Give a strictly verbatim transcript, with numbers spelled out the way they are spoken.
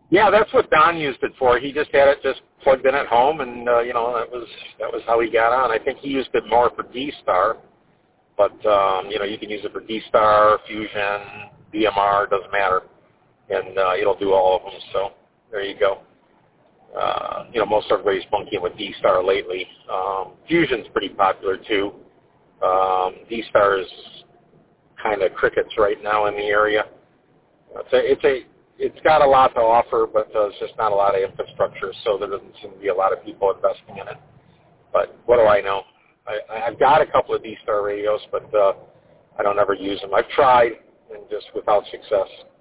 Yeah, that's what Don used it for. He just had it just plugged in at home, and uh, you know that was that was how he got on. I think he used it more for D-Star, but um, you know you can use it for D-Star, Fusion, D M R, doesn't matter, and uh, it'll do all of them. So there you go. Uh, you know most everybody's funking with D-Star lately. Um, Fusion's pretty popular too. Um, D-Star is kind of crickets right now in the area. It's a, it's a It's got a lot to offer, but there's just not a lot of infrastructure, so there doesn't seem to be a lot of people investing in it. But what do I know? I, I've got a couple of D-Star radios, but uh, I don't ever use them. I've tried, and just without success.